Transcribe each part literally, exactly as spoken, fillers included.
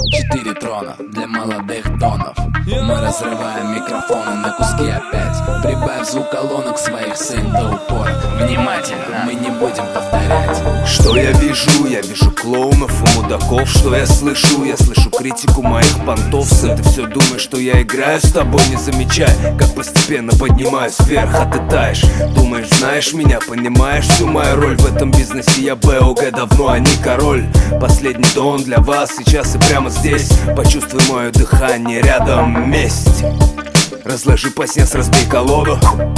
Четыре трона для молодых тонов. Мы разрываем микрофоны на куски опять. Прибавь звук колонок своих, сын, до упора. Внимательно, мы не будем повторять. Что я вижу? Я вижу клоунов и мудаков. Что я слышу? Я слышу критику моих понтов. Сын, ты все думаешь, что я играю с тобой, не замечай, как постепенно поднимаюсь вверх, а ты таешь. Думаешь, знаешь меня, понимаешь всю мою роль в этом бизнесе. Я БОГ давно, а не король. Последний дон для вас сейчас и прямо здесь. Почувствуй мое дыхание рядом вместе. Разложи пассианс, разбей колоду.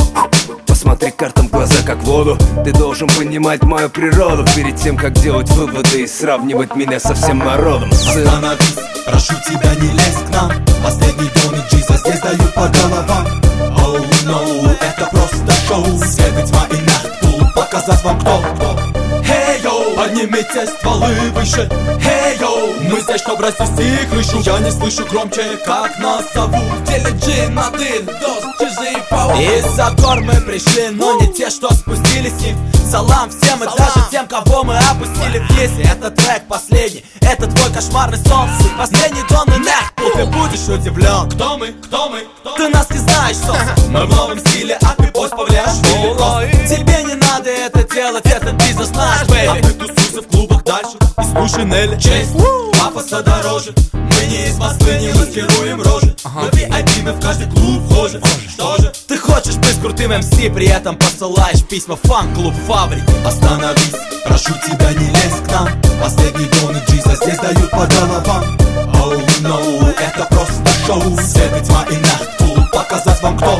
Посмотри картам в глаза, как в воду. Ты должен понимать мою природу перед тем, как делать выводы и сравнивать меня со всем народом. Сын, остановись, прошу тебя, не лезь к нам. Последний дон и Джиза здесь дают по головам. Оу, oh, no, это просто шоу. Свет, тьма и Nachtpool, показать вам кто. Hey, yo, поднимите стволы выше. Hey, yo, мы здесь, чтоб разнести крышу. Я не слышу громче, как нас зовут. В теле джин, один, дос, чужие и паук. Из-за гор мы пришли, но не те, что спустились с них. Салам всем и даже тем, кого мы опустили в если этот трек последний, это твой кошмарный сон. Последний дон и Nachtpool, ты будешь удивлен. Кто мы? Кто мы? Кто? Ты нас не знаешь, сон. Мы в новом стиле, а ты пусть повлияешь. Тебе не надо это делать, этот бизнес наш, бэйби. А ты тусуйся в клубах дальше и слушай Нелли. Честь, пафоса дороже. Мы не из Москвы, не маскируем рожи. Но ви ай пи мы в каждый клуб вхожи. Что же? Ты хочешь быть крутым эм си, при этом посылаешь письма в фан-клуб фабрики. Остановись, прошу тебя, не лезь к нам. Последний дон и Джиза здесь дают по головам. Оу, oh, no, это просто шоу. Свет и тьма и Nachtpool, показать вам кто.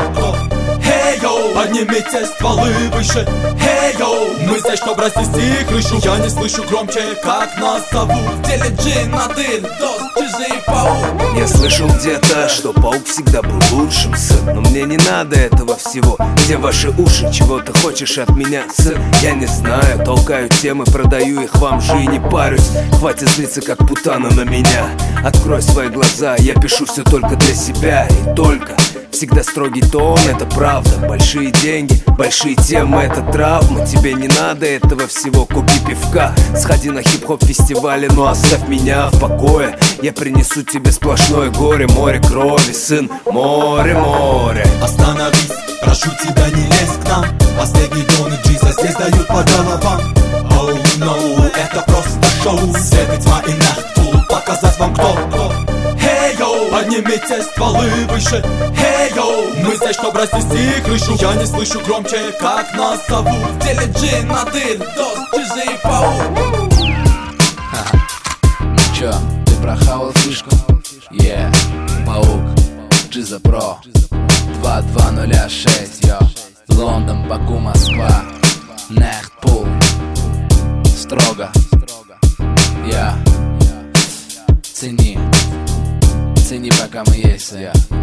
Hey, yo, поднимите стволы выше. Hey, yo, мы здесь, чтоб разнести крышу. Я не слышу громче, как нас зовут. В теле джин, один, дос, чужие и паук. я слышал где-то, что паук всегда был лучшим, сын. Но мне не надо этого всего. Где ваши уши? Чего ты хочешь от меня, сын? Я не знаю, толкаю темы, продаю их вам же и не парюсь. Хватит злиться, как путана на меня. Открой свои глаза, я пишу все только для себя и только. Всегда строгий тон, это правда. Большие деньги, большие темы, это травма. Тебе не надо этого всего, купи пивка. Сходи на хип-хоп фестивале, но оставь меня в покое. Я принесу тебе сплошное горе, море крови, сын, море, море. Остановись, прошу тебя, не лезь к нам. Последний дон и Джиза здесь дают по головам. Оу, oh, no, это просто шоу. Свет и тьма и Nachtpool, показать вам кто. Hey, yo, поднимите стволы выше. Hey, yo, мы здесь, чтоб разнести крышу. Я не слышу громче, как нас зовут. В теле джин, один, дос, чужие и паук. Ну чё, ты прохавал фишку? Yeah, паук, Джиза Про. Два два нуля шесть, йо. Лондон, Баку, Москва. Nachtpool. Строго. Я. Цени. Цени, пока мы есть, я.